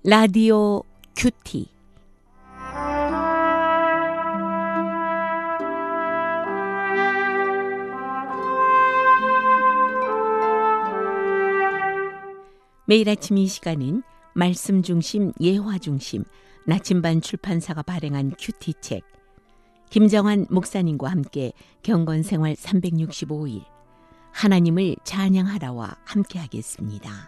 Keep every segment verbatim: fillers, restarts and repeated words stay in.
라디오 큐티. 매일 아침 이 시간은 말씀 중심, 예화 중심, 나침반 출판사가 발행한 큐티 책, 김정환 목사님과 함께 경건생활 삼백육십오 일, 하나님을 찬양하라와 함께 하겠습니다.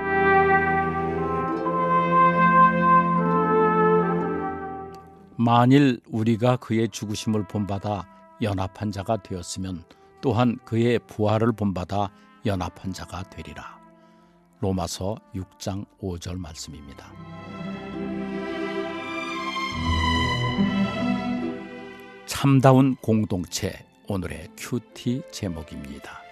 만일 우리가 그의 죽으심을 본받아 연합한 자가 되었으면 또한 그의 부활을 본받아 연합한 자가 되리라. 로마서 육 장 오 절 말씀입니다. 참다운 공동체, 오늘의 큐티 제목입니다.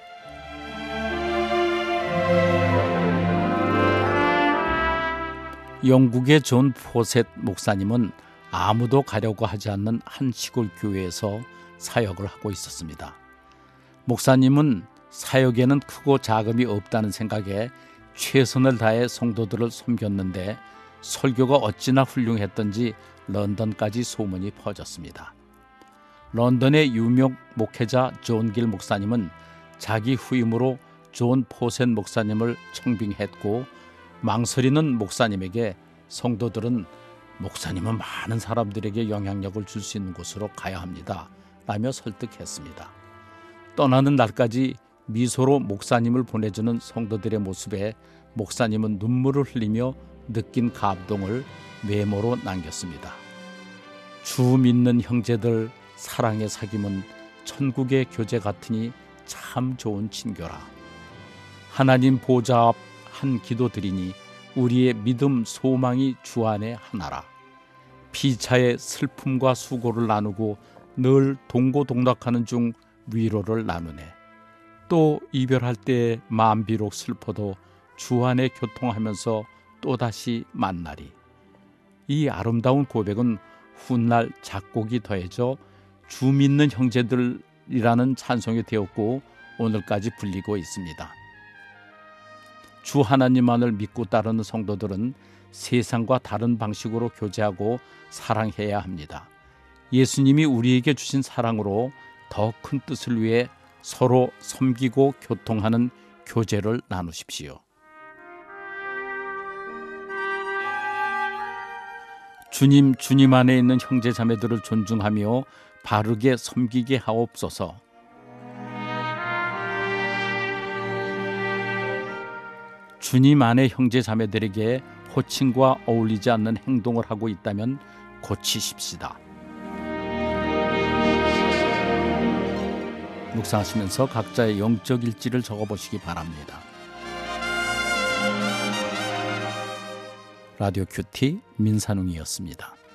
영국의 존 포셋 목사님은 아무도 가려고 하지 않는 한 시골 교회에서 사역을 하고 있었습니다. 목사님은 사역에는 크고 자금이 없다는 생각에 최선을 다해 성도들을 섬겼는데 설교가 어찌나 훌륭했던지 런던까지 소문이 퍼졌습니다. 런던의 유명 목회자 존 길 목사님은 자기 후임으로 존 포셋 목사님을 청빙했고, 망설이는 목사님에게 성도들은 목사님은 많은 사람들에게 영향력을 줄 수 있는 곳으로 가야 합니다 라며 설득했습니다. 떠나는 날까지 미소로 목사님을 보내주는 성도들의 모습에 목사님은 눈물을 흘리며 느낀 감동을 메모로 남겼습니다. 주 믿는 형제들, 사랑의 사귐은 천국의 교제 같으니 참 좋은 친교라. 하나님 보좌 앞 한 기도 드리니 우리의 믿음 소망이 주 안에 하나라. 피차의 슬픔과 수고를 나누고 늘 동고동락하는 중 위로를 나누네. 또 이별할 때 마음 비록 슬퍼도 주 안에 교통하면서 또다시 만나리. 이 아름다운 고백은 훗날 작곡이 더해져 주 믿는 형제들이라는 찬송이 되었고 오늘까지 불리고 있습니다. 주 하나님만을 믿고 따르는 성도들은 세상과 다른 방식으로 교제하고 사랑해야 합니다. 예수님이 우리에게 주신 사랑으로 더 큰 뜻을 위해 서로 섬기고 교통하는 교제를 나누십시오. 주님, 주님 안에 있는 형제 자매들을 존중하며 바르게 섬기게 하옵소서. 주님 안에 형제 자매들에게 호칭과 어울리지 않는 행동을 하고 있다면 고치십시다. 묵상하시면서 각자의 영적 일지를 적어보시기 바랍니다. 라디오 큐티 민산웅이었습니다.